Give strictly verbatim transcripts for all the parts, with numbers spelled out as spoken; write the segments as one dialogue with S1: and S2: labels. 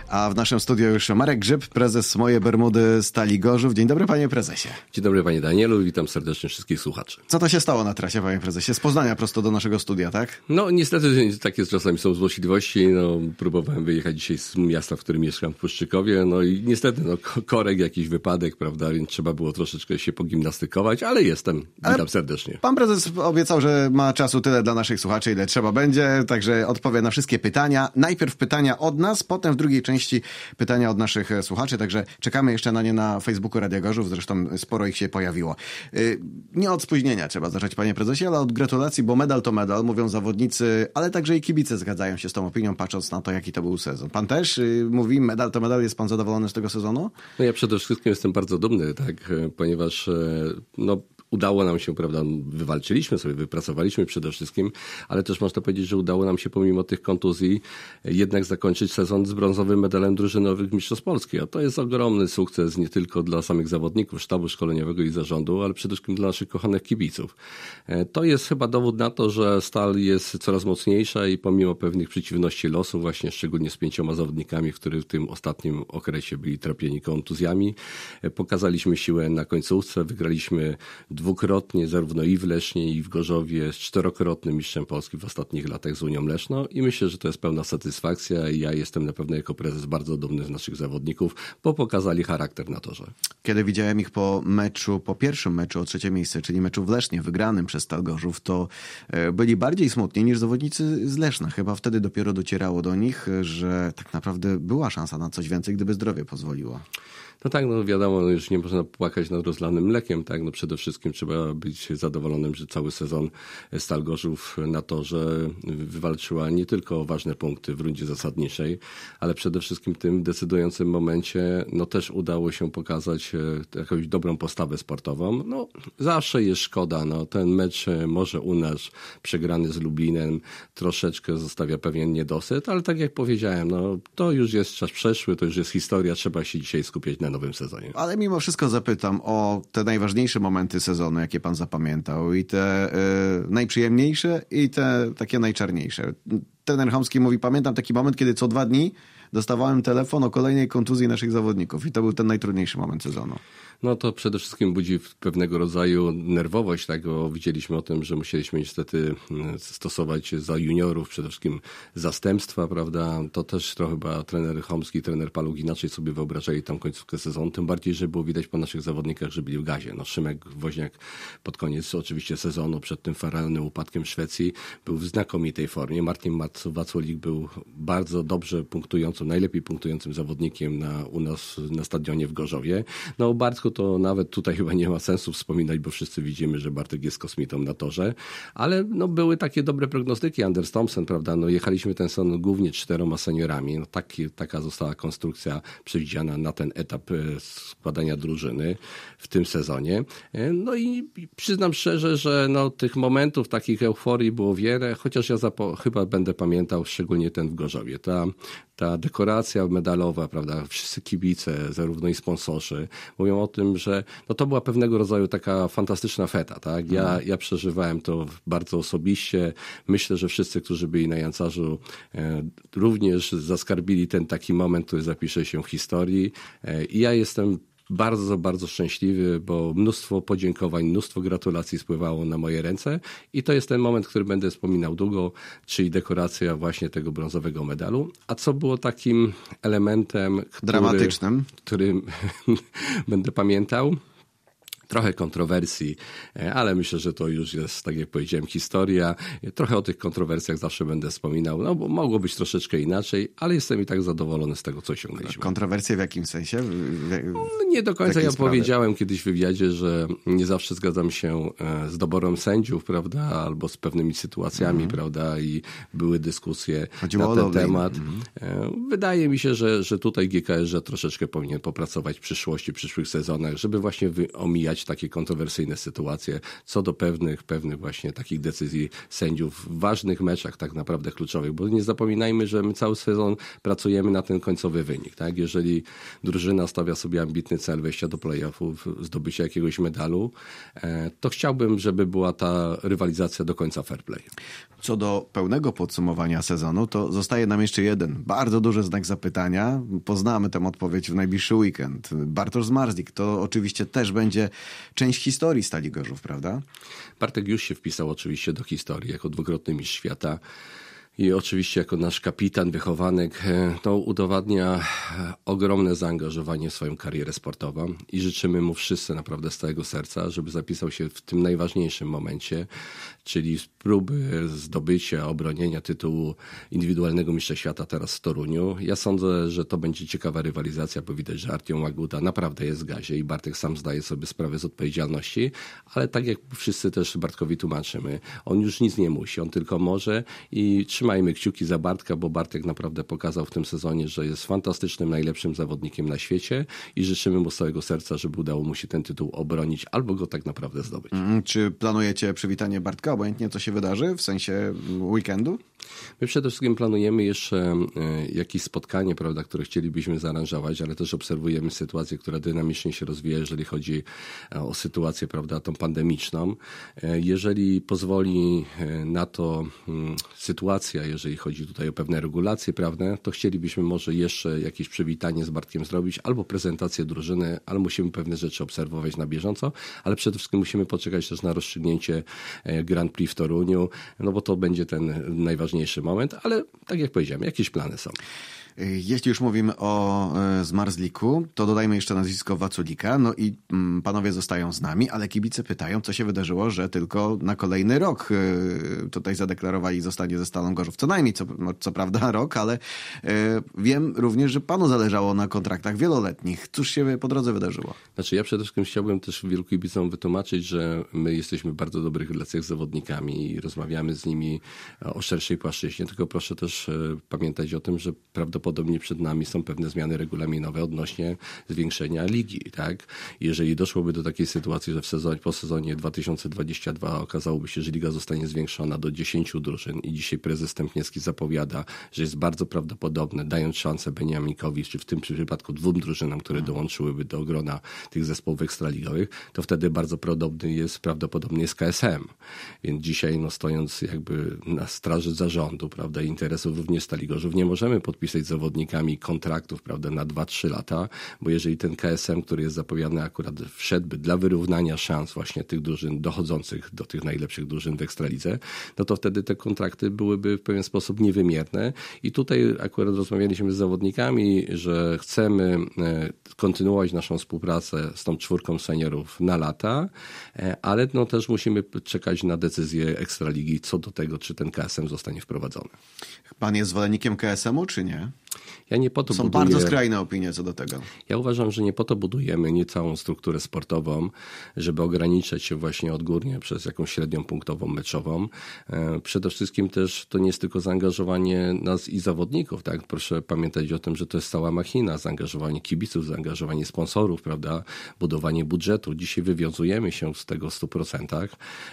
S1: A w naszym studiu już Marek Grzyb, prezes Moje Bermudy Stali Gorzów. Dzień dobry, panie prezesie.
S2: Dzień dobry, panie Danielu. Witam serdecznie wszystkich słuchaczy.
S1: Co to się stało na trasie, panie prezesie? Z Poznania prosto do naszego studia, tak?
S2: No niestety takie czasami są złośliwości. No, próbowałem wyjechać dzisiaj z miasta, w którym mieszkam, w Puszczykowie. No i niestety no, korek, jakiś wypadek, prawda, więc trzeba było troszeczkę się pogimnastykować, ale jestem. Witam ale serdecznie.
S1: Pan prezes obiecał, że ma czasu tyle dla naszych słuchaczy, ile trzeba będzie, także odpowie na wszystkie pytania. Najpierw pytania od nas, potem w drugiej części pytania od naszych słuchaczy, także czekamy jeszcze na nie na Facebooku Radia Gorzów, zresztą sporo ich się pojawiło. Nie od spóźnienia trzeba zacząć, panie prezesie, ale od gratulacji, bo medal to medal, mówią zawodnicy, ale także i kibice zgadzają się z tą opinią, patrząc na to, jaki to był sezon. Pan też mówi, medal to medal, jest pan zadowolony z tego sezonu?
S2: No ja przede wszystkim jestem bardzo dumny, tak, ponieważ no udało nam się, prawda, wywalczyliśmy sobie, wypracowaliśmy przede wszystkim, ale też można powiedzieć, że udało nam się pomimo tych kontuzji jednak zakończyć sezon z brązowym medalem drużynowych Mistrzostw Polski. A to jest ogromny sukces nie tylko dla samych zawodników, sztabu szkoleniowego i zarządu, ale przede wszystkim dla naszych kochanych kibiców. To jest chyba dowód na to, że Stal jest coraz mocniejsza i pomimo pewnych przeciwności losu, właśnie szczególnie z pięcioma zawodnikami, którzy w tym ostatnim okresie byli trapieni kontuzjami, pokazaliśmy siłę na końcówce, wygraliśmy dwukrotnie, zarówno i w Lesznie, i w Gorzowie, z czterokrotnym mistrzem Polski w ostatnich latach z Unią Leszno i myślę, że to jest pełna satysfakcja i ja jestem na pewno jako prezes bardzo dumny z naszych zawodników, bo pokazali charakter na torze.
S1: Kiedy widziałem ich po meczu, po pierwszym meczu o trzecie miejsce, czyli meczu w Lesznie, wygranym przez Stal Gorzów, to byli bardziej smutni niż zawodnicy z Leszna. Chyba wtedy dopiero docierało do nich, że tak naprawdę była szansa na coś więcej, gdyby zdrowie pozwoliło.
S2: No tak, no wiadomo, no już nie można płakać nad rozlanym mlekiem, tak, no przede wszystkim trzeba być zadowolonym, że cały sezon Stal Gorzów na torze wywalczyła nie tylko ważne punkty w rundzie zasadniczej, ale przede wszystkim w tym decydującym momencie, no też udało się pokazać jakąś dobrą postawę sportową. No zawsze jest szkoda, no ten mecz może u nas przegrany z Lublinem troszeczkę zostawia pewien niedosyt, ale tak jak powiedziałem, no to już jest czas przeszły, to już jest historia, trzeba się dzisiaj skupiać na nowym sezonie.
S1: Ale mimo wszystko zapytam o te najważniejsze momenty sezonu, jakie pan zapamiętał i te y, najprzyjemniejsze i te takie najczarniejsze. Trener Chomski mówi, pamiętam taki moment, kiedy co dwa dni dostawałem telefon o kolejnej kontuzji naszych zawodników i to był ten najtrudniejszy moment sezonu.
S2: No to przede wszystkim budzi pewnego rodzaju nerwowość, tak, bo widzieliśmy o tym, że musieliśmy niestety stosować za juniorów przede wszystkim zastępstwa, prawda, to też trochę chyba trener Chomski, trener Paluch inaczej sobie wyobrażali tą końcówkę sezonu, tym bardziej, że było widać po naszych zawodnikach, że byli w gazie. No Szymek Woźniak pod koniec oczywiście sezonu, przed tym fatalnym upadkiem Szwecji, był w znakomitej formie. Martin Waculik był bardzo dobrze punktującym, najlepiej punktującym zawodnikiem na, u nas na stadionie w Gorzowie. No bardzo to nawet tutaj chyba nie ma sensu wspominać, bo wszyscy widzimy, że Bartek jest kosmitą na torze, ale no, były takie dobre prognostyki. Anders Thompson, prawda, no jechaliśmy ten sezon głównie czteroma seniorami, no, taki, taka została konstrukcja przewidziana na ten etap składania drużyny w tym sezonie. No i przyznam szczerze, że no, tych momentów takich euforii było wiele, chociaż ja zapo- chyba będę pamiętał szczególnie ten w Gorzowie. Ta, ta dekoracja medalowa, prawda, wszyscy kibice, zarówno i sponsorzy, mówią o tym, że no to była pewnego rodzaju taka fantastyczna feta, tak? Ja, mhm. ja przeżywałem to bardzo osobiście. Myślę, że wszyscy, którzy byli na Jancarzu e, również zaskarbili ten taki moment, który zapisze się w historii. E, I ja jestem bardzo, bardzo szczęśliwy, bo mnóstwo podziękowań, mnóstwo gratulacji spływało na moje ręce i to jest ten moment, który będę wspominał długo, czyli dekoracja właśnie tego brązowego medalu. A co było takim elementem, który,
S1: dramatycznym,
S2: którym będę pamiętał? Trochę kontrowersji, ale myślę, że to już jest, tak jak powiedziałem, historia. Trochę o tych kontrowersjach zawsze będę wspominał, no bo mogło być troszeczkę inaczej, ale jestem i tak zadowolony z tego, co osiągnęliśmy.
S1: Kontrowersje w jakim sensie? W, w,
S2: no, nie do końca. Ja
S1: sprawy?
S2: powiedziałem kiedyś w wywiadzie, że nie zawsze zgadzam się z doborem sędziów, prawda, albo z pewnymi sytuacjami, mhm. prawda, i były dyskusje Chodziło na ten temat. Mhm. Wydaje mi się, że, że tutaj G K S że troszeczkę powinien popracować w przyszłości, w przyszłych sezonach, żeby właśnie omijać unikać takie kontrowersyjne sytuacje co do pewnych, pewnych właśnie takich decyzji sędziów w ważnych meczach tak naprawdę kluczowych, bo nie zapominajmy, że my cały sezon pracujemy na ten końcowy wynik. Tak? Jeżeli drużyna stawia sobie ambitny cel wejścia do play-offów, zdobycia jakiegoś medalu, to chciałbym, żeby była ta rywalizacja do końca fair play.
S1: Co do pełnego podsumowania sezonu, to zostaje nam jeszcze jeden bardzo duży znak zapytania. Poznamy tę odpowiedź w najbliższy weekend. Bartosz Zmarzlik to oczywiście też będzie część historii Stali Gorzów, prawda?
S2: Bartek już się wpisał oczywiście do historii jako dwukrotny mistrz świata. I oczywiście jako nasz kapitan, wychowanek, to udowadnia ogromne zaangażowanie w swoją karierę sportową i życzymy mu wszyscy naprawdę z całego serca, żeby zapisał się w tym najważniejszym momencie, czyli z próby zdobycia, obronienia tytułu indywidualnego mistrza świata teraz w Toruniu. Ja sądzę, że to będzie ciekawa rywalizacja, bo widać, że Artiom Łaguda naprawdę jest w gazie i Bartek sam zdaje sobie sprawę z odpowiedzialności, ale tak jak wszyscy też Bartkowi tłumaczymy, on już nic nie musi, on tylko może i trzymajmy kciuki za Bartka, bo Bartek naprawdę pokazał w tym sezonie, że jest fantastycznym, najlepszym zawodnikiem na świecie i życzymy mu z całego serca, żeby udało mu się ten tytuł obronić albo go tak naprawdę zdobyć.
S1: Mm, czy planujecie przywitanie Bartka, obojętnie co się wydarzy, w sensie weekendu?
S2: My przede wszystkim planujemy jeszcze jakieś spotkanie, prawda, które chcielibyśmy zaaranżować, ale też obserwujemy sytuację, która dynamicznie się rozwija, jeżeli chodzi o sytuację, prawda, tą pandemiczną. Jeżeli pozwoli na to sytuacja, jeżeli chodzi tutaj o pewne regulacje prawne, to chcielibyśmy może jeszcze jakieś przywitanie z Bartkiem zrobić, albo prezentację drużyny, ale musimy pewne rzeczy obserwować na bieżąco, ale przede wszystkim musimy poczekać też na rozstrzygnięcie Grand Prix w Toruniu, no bo to będzie ten najważniejszy moment, ale tak jak powiedziałem, jakieś plany są.
S1: Jeśli już mówimy o Zmarzliku, to dodajmy jeszcze nazwisko Waculika. No i mm, panowie zostają z nami, ale kibice pytają, co się wydarzyło, że tylko na kolejny rok y, tutaj zadeklarowali zostanie ze Stalą Gorzów. Co najmniej, co, no, co prawda rok, ale y, wiem również, że panu zależało na kontraktach wieloletnich. Cóż się po drodze wydarzyło?
S2: Znaczy ja przede wszystkim chciałbym też wielu kibicom wytłumaczyć, że my jesteśmy w bardzo dobrych relacjach z zawodnikami i rozmawiamy z nimi o szerszej płaszczyźnie, tylko proszę też y, pamiętać o tym, że prawdopodobnie Podobnie przed nami są pewne zmiany regulaminowe odnośnie zwiększenia ligi. Tak? Jeżeli doszłoby do takiej sytuacji, że w sezonie, po sezonie dwa tysiące dwudziestym drugim okazałoby się, że liga zostanie zwiększona do dziesięciu drużyn i dzisiaj prezes Stępniewski zapowiada, że jest bardzo prawdopodobne, dając szansę Beniaminkowi, czy w tym przypadku dwóm drużynom, które dołączyłyby do grona tych zespołów ekstraligowych, to wtedy bardzo podobny jest, prawdopodobnie jest K S M. Więc dzisiaj no, stojąc jakby na straży zarządu, prawda, interesów również Stali Gorzów, nie możemy podpisać zawodnikami kontraktów, prawda, na dwa trzy lata, bo jeżeli ten K S M, który jest zapowiadany akurat wszedłby dla wyrównania szans właśnie tych drużyn dochodzących do tych najlepszych drużyn w Ekstralidze, no to wtedy te kontrakty byłyby w pewien sposób niewymierne i tutaj akurat rozmawialiśmy z zawodnikami, że chcemy kontynuować naszą współpracę z tą czwórką seniorów na lata, ale no też musimy czekać na decyzję Ekstraligi co do tego, czy ten K S M zostanie wprowadzony.
S1: Pan jest zwolennikiem K S M-u, czy nie?
S2: Ja nie po to
S1: Są
S2: buduję...
S1: bardzo skrajne opinie co do tego.
S2: Ja uważam, że nie po to budujemy nie całą strukturę sportową, żeby ograniczać się właśnie odgórnie przez jakąś średnią punktową meczową. Przede wszystkim też to nie jest tylko zaangażowanie nas i zawodników. Tak? Proszę pamiętać o tym, że to jest cała machina. Zaangażowanie kibiców, zaangażowanie sponsorów, prawda? Budowanie budżetu. Dzisiaj wywiązujemy się z tego w stu procentach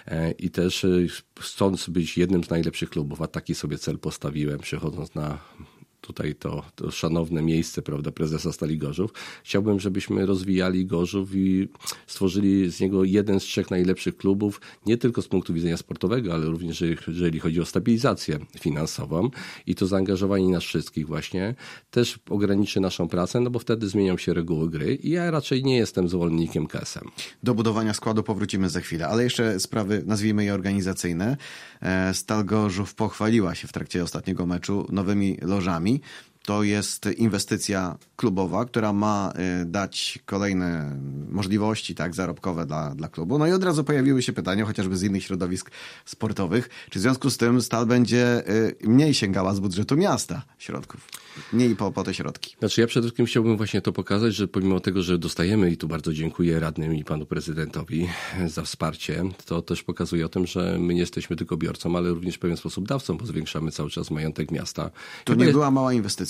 S2: i też chcąc być jednym z najlepszych klubów, a taki sobie cel postawiłem, przychodząc na tutaj to, to szanowne miejsce, prawda, prezesa Stali Gorzów. Chciałbym, żebyśmy rozwijali Gorzów i stworzyli z niego jeden z trzech najlepszych klubów, nie tylko z punktu widzenia sportowego, ale również jeżeli chodzi o stabilizację finansową i to zaangażowanie nas wszystkich właśnie też ograniczy naszą pracę, no bo wtedy zmienią się reguły gry i ja raczej nie jestem zwolennikiem K S M.
S1: Do budowania składu powrócimy za chwilę, ale jeszcze sprawy, nazwijmy je organizacyjne. Stal Gorzów pochwaliła się w trakcie ostatniego meczu nowymi lożami. To jest inwestycja klubowa, która ma dać kolejne możliwości tak, zarobkowe dla, dla klubu. No i od razu pojawiły się pytania, chociażby z innych środowisk sportowych, czy w związku z tym Stal będzie mniej sięgała z budżetu miasta środków, mniej po, po te środki.
S2: Znaczy ja przede wszystkim chciałbym właśnie to pokazać, że pomimo tego, że dostajemy i tu bardzo dziękuję radnym i panu prezydentowi za wsparcie, to też pokazuje o tym, że my nie jesteśmy tylko biorcą, ale również w pewien sposób dawcą, bo zwiększamy cały czas majątek miasta.
S1: To nie była mała inwestycja.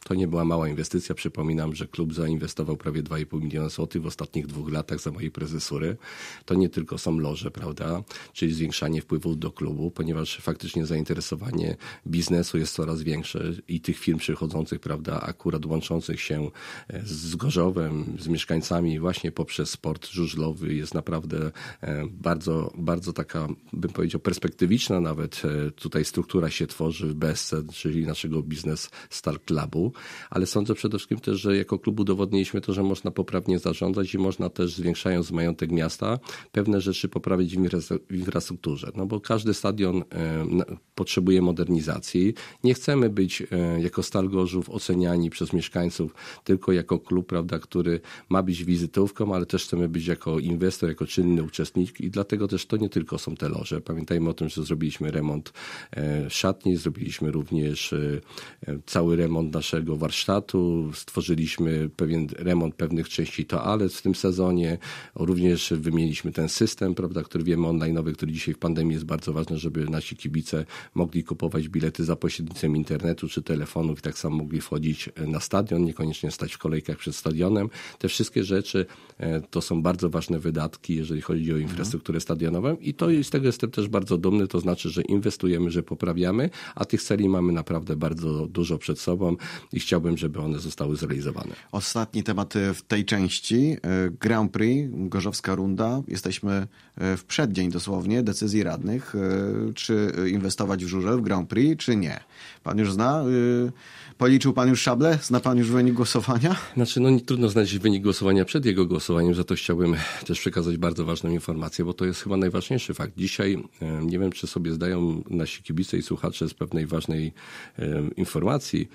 S2: To nie była mała inwestycja. Przypominam, że klub zainwestował prawie dwa i pół miliona złotych w ostatnich dwóch latach za mojej prezesury. To nie tylko są loże, prawda, czyli zwiększanie wpływów do klubu, ponieważ faktycznie zainteresowanie biznesu jest coraz większe i tych firm przychodzących, prawda, akurat łączących się z Gorzowem, z mieszkańcami właśnie poprzez sport żużlowy jest naprawdę bardzo, bardzo taka, bym powiedział, perspektywiczna nawet. Tutaj struktura się tworzy w B S C, czyli naszego Biznes Star Clubu, ale sądzę przede wszystkim też, że jako klub udowodniliśmy to, że można poprawnie zarządzać i można też, zwiększając majątek miasta, pewne rzeczy poprawić w infrastrukturze. No bo każdy stadion potrzebuje modernizacji. Nie chcemy być jako Stal Gorzów oceniani przez mieszkańców tylko jako klub, prawda, który ma być wizytówką, ale też chcemy być jako inwestor, jako czynny uczestnik i dlatego też to nie tylko są te loże. Pamiętajmy o tym, że zrobiliśmy remont szatni, zrobiliśmy również cały remont naszego warsztatu, stworzyliśmy pewien remont pewnych części toalet w tym sezonie, również wymieniliśmy ten system, prawda, który wiemy online'owy, który dzisiaj w pandemii jest bardzo ważny, żeby nasi kibice mogli kupować bilety za pośrednictwem internetu czy telefonów i tak samo mogli wchodzić na stadion, niekoniecznie stać w kolejkach przed stadionem. Te wszystkie rzeczy to są bardzo ważne wydatki, jeżeli chodzi o infrastrukturę stadionową i to z tego jestem też bardzo dumny, to znaczy, że inwestujemy, że poprawiamy, a tych serii mamy naprawdę bardzo dużo przed sobą i chciałbym, żeby one zostały zrealizowane.
S1: Ostatni temat w tej części. Grand Prix, Gorzowska Runda. Jesteśmy w przeddzień dosłownie decyzji radnych, czy inwestować w żużel, w Grand Prix, czy nie. Pan już zna? Policzył pan już szable? Zna pan już wynik głosowania?
S2: Znaczy, no nie trudno znać wynik głosowania przed jego głosowaniem, za to chciałbym też przekazać bardzo ważną informację, bo to jest chyba najważniejszy fakt. Dzisiaj, nie wiem, czy sobie zdają nasi kibice i słuchacze z pewnej ważnej informacji,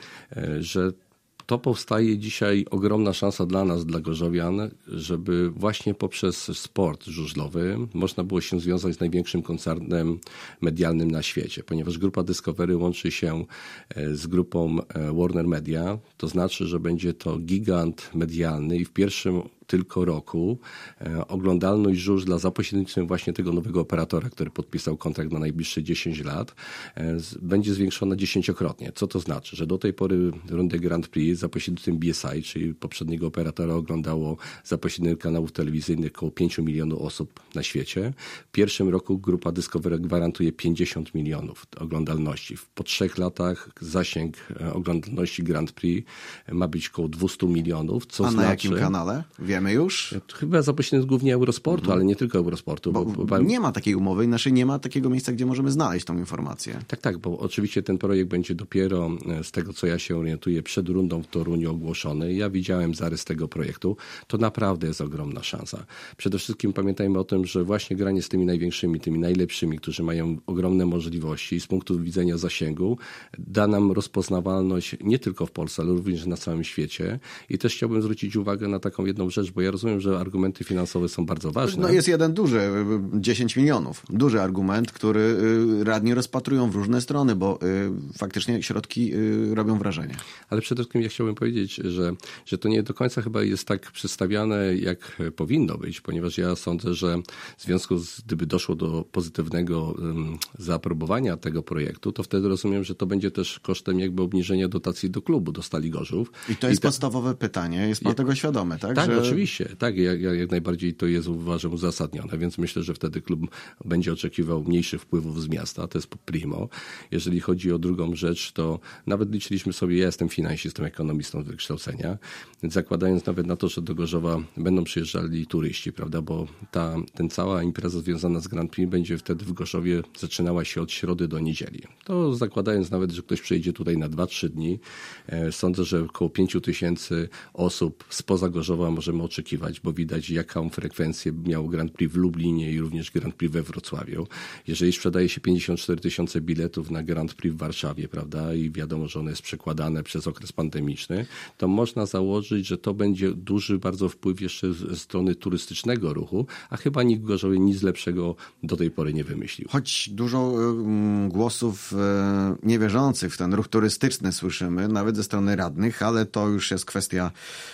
S2: że to powstaje dzisiaj ogromna szansa dla nas, dla gorzowian, żeby właśnie poprzez sport żużlowy można było się związać z największym koncernem medialnym na świecie, ponieważ grupa Discovery łączy się z grupą Warner Media, to znaczy, że będzie to gigant medialny i w pierwszym tylko roku e, oglądalność żużla za pośrednictwem właśnie tego nowego operatora, który podpisał kontrakt na najbliższe dziesięć lat, e, z, będzie zwiększona dziesięciokrotnie. Co to znaczy? Że do tej pory rundę Grand Prix za pośrednictwem B S I, czyli poprzedniego operatora, oglądało za pośrednictwem kanałów telewizyjnych około pięciu milionów osób na świecie. W pierwszym roku grupa Discovery gwarantuje pięćdziesiąt milionów oglądalności. Po trzech latach zasięg oglądalności Grand Prix ma być około dwieście milionów. Co
S1: A
S2: znaczy,
S1: na jakim kanale? Wiemy już?
S2: Chyba za pośrednictwem głównie Eurosportu, mm. ale nie tylko Eurosportu.
S1: Bo, bo, bo nie ma takiej umowy, inaczej nie ma takiego miejsca, gdzie możemy znaleźć tą informację.
S2: Tak, tak, bo oczywiście ten projekt będzie dopiero, z tego co ja się orientuję, przed rundą w Toruniu ogłoszony. Ja widziałem zarys tego projektu. To naprawdę jest ogromna szansa. Przede wszystkim pamiętajmy o tym, że właśnie granie z tymi największymi, tymi najlepszymi, którzy mają ogromne możliwości z punktu widzenia zasięgu, da nam rozpoznawalność nie tylko w Polsce, ale również na całym świecie. I też chciałbym zwrócić uwagę na taką jedną rzecz, bo ja rozumiem, że argumenty finansowe są bardzo ważne.
S1: No jest jeden duży, dziesięć milionów. Duży argument, który radni rozpatrują w różne strony, bo faktycznie środki robią wrażenie.
S2: Ale przede wszystkim ja chciałbym powiedzieć, że, że to nie do końca chyba jest tak przedstawiane, jak powinno być, ponieważ ja sądzę, że w związku z, gdyby doszło do pozytywnego um, zaaprobowania tego projektu, to wtedy rozumiem, że to będzie też kosztem jakby obniżenia dotacji do klubu, do Stali Gorzów.
S1: I to jest
S2: I ta...
S1: podstawowe pytanie. Jest pan ja... tego świadomy, tak?
S2: Tak,
S1: że...
S2: oczywiście. Tak, ja, ja, jak najbardziej to jest, uważam, uzasadnione, więc myślę, że wtedy klub będzie oczekiwał mniejszych wpływów z miasta, to jest primo. Jeżeli chodzi o drugą rzecz, to nawet liczyliśmy sobie, ja jestem finansistą, ekonomistą z wykształcenia, więc zakładając nawet na to, że do Gorzowa będą przyjeżdżali turyści, prawda, bo ta ten cała impreza związana z Grand Prix będzie wtedy w Gorzowie zaczynała się od środy do niedzieli. To zakładając nawet, że ktoś przyjedzie tutaj na dwa trzy dni, e, sądzę, że około pięciu tysięcy osób spoza Gorzowa możemy oczekiwać, bo widać, jaką frekwencję miał Grand Prix w Lublinie i również Grand Prix we Wrocławiu. Jeżeli sprzedaje się pięćdziesiąt cztery tysiące biletów na Grand Prix w Warszawie, prawda, i wiadomo, że one jest przekładane przez okres pandemiczny, to można założyć, że to będzie duży bardzo wpływ jeszcze ze strony turystycznego ruchu, a chyba nikt w Gorzowie nic lepszego do tej pory nie wymyślił.
S1: Choć dużo y, głosów y, niewierzących w ten ruch turystyczny słyszymy, nawet ze strony radnych, ale to już jest kwestia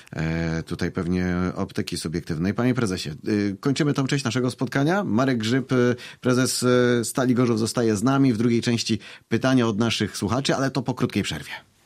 S1: y, tutaj pewnie optyki subiektywnej. Panie prezesie, y, kończymy tą część naszego spotkania. Marek Grzyb, y, prezes y, Stali Gorzów, zostaje z nami. W drugiej części pytania od naszych słuchaczy, ale to po krótkiej przerwie.